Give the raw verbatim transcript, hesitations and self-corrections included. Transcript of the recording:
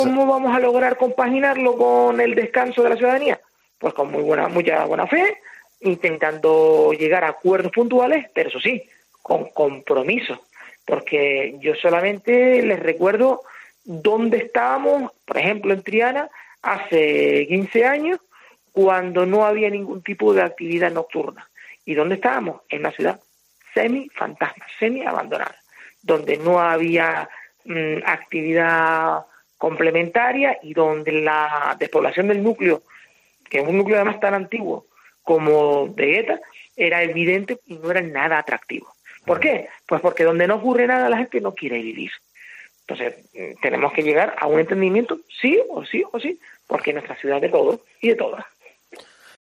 ¿Cómo vamos a lograr compaginarlo con el descanso de la ciudadanía? Pues con muy buena, mucha buena fe, intentando llegar a acuerdos puntuales, pero eso sí, con compromiso, porque yo solamente les recuerdo dónde estábamos, por ejemplo, en Triana, hace quince años, cuando no había ningún tipo de actividad nocturna. ¿Y dónde estábamos? En una ciudad semi-fantasma, semi-abandonada, donde no había mmm, actividad complementaria y donde la despoblación del núcleo, que es un núcleo además tan antiguo como de ETA, era evidente y no era nada atractivo. ¿Por qué? Pues porque donde no ocurre nada la gente no quiere vivir. Entonces tenemos que llegar a un entendimiento sí o sí o sí, porque nuestra ciudad es de todos y de todas.